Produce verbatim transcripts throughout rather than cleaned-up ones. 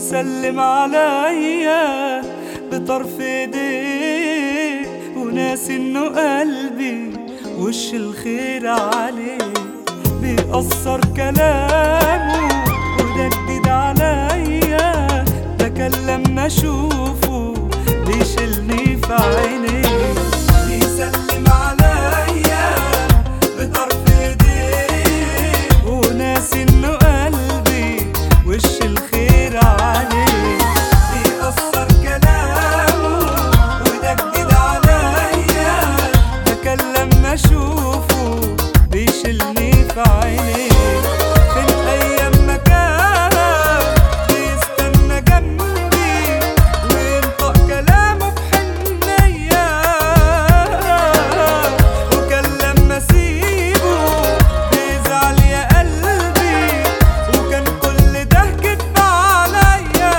بيسلم عليا بطرف ايديه، وناسي انه قلبي وش الخير عليه. بيأثر كلامه وده جديد عليا، بكلمنا اشوفه بيشيلني في عينيه. بيسلم عليا بطرف ايديه، وناسي انه قلبي وش الخير عليه. بيأثر كلامه وده جديد عليا، بكلمنا اشوفه بيشيلني في عينيه. فين ايام ما كان بيستنى جنبي وينطق كلامه بحنية، وكان لما اسيبه بيزعل يا قلبي، وكان كل ده كدب عليا.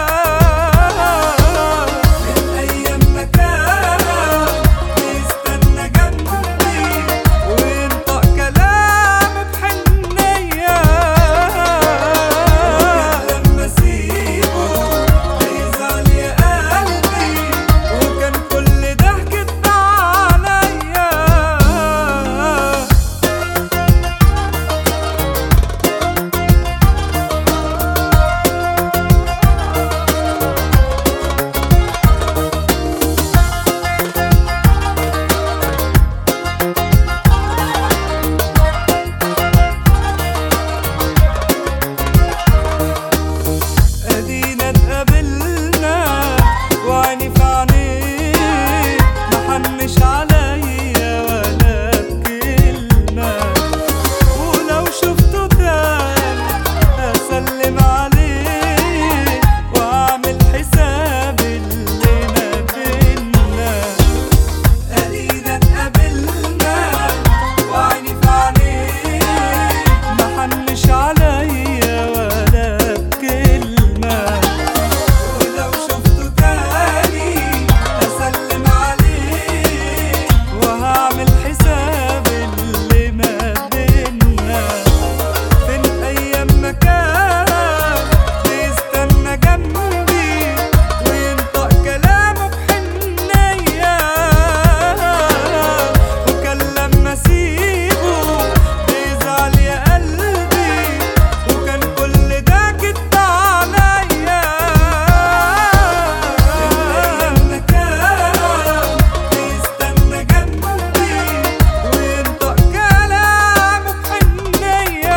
فين ايام ما كان بيستنى جنبي وينطق كلامه بحنية، وكان لما اسيبه بيزعل يا قلبي، وكان كل ده كدب عليا. ادينا اتقابلنا وعيني في عينيه، محنش عليا ولا بكلمة، ولو شفته تاني هسلم عليه واعمل حساب اللي ما بينا. ادينا اتقابلنا وعيني في عينيه، محنش عليا ولا بكلمة، ولو شفته تاني هسلم عليه وهعمل حساب اللي ما بينا. فين ايام ما كان بيستنى جنبي وينطق كلامه بحنية، وكان لما اسيبه بيزعل يا قلبي، وكان كل ده كدب عليا. فين ايام ما كان بيستنى جنبي وينطق كلامه بحنية،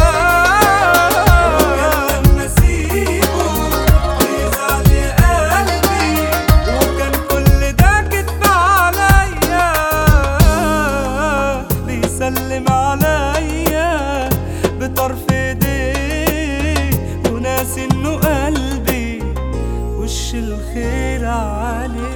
وكان لما اسيبه بيزعل يا قلبي، وكان كل ده كدب عليا. بيسلم عليا بطرف ايديه، وناسي انه قلبي وش الخير عليه.